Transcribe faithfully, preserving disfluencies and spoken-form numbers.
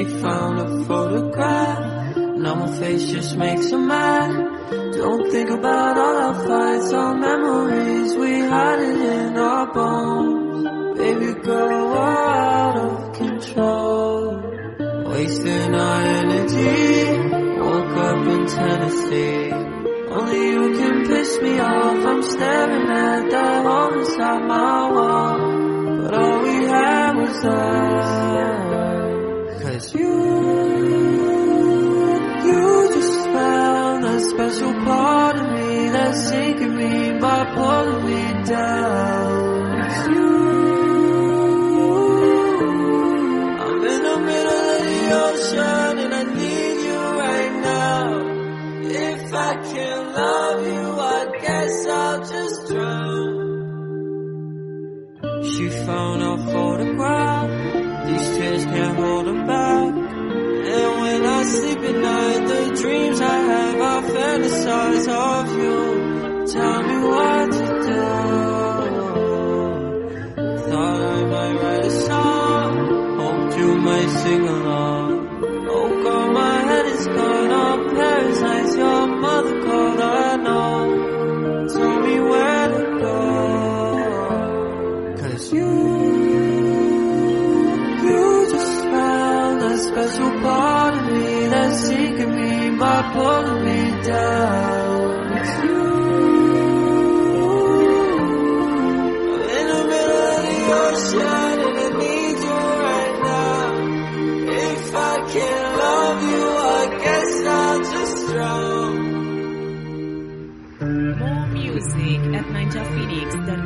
She found a photograph. Now my face just makes her mad. Don't think about all our fights, all memories. We had it in our bones. Baby girl, we're out of control. Wasting our energy. Woke up in Tennessee. Only you can piss me off. I'm staring at that hole inside my wall. But all we had was us. Cause you, you just found that special part of me that's sinking me by pulling me down. It's you. I'm in the middle of the ocean and I need you right now. If I can't love you, I guess I'll just drown. She found our photograph. These tears can't hold them back. And when I sleep at night, the dreams I have, I fantasize of you. Tell me what to do. Thought I might write a song. Hoped you might sing along. Oh God, my head is gone on parasites. Your mother called, I know. Tell me where to go. Cause you, you just found that special part of me that's sinking me by pulling me down. It's you. I'm in the middle of the ocean and I need you right now. If I can't love you, I guess I'll just drown. More music at ninja phoenix dot com.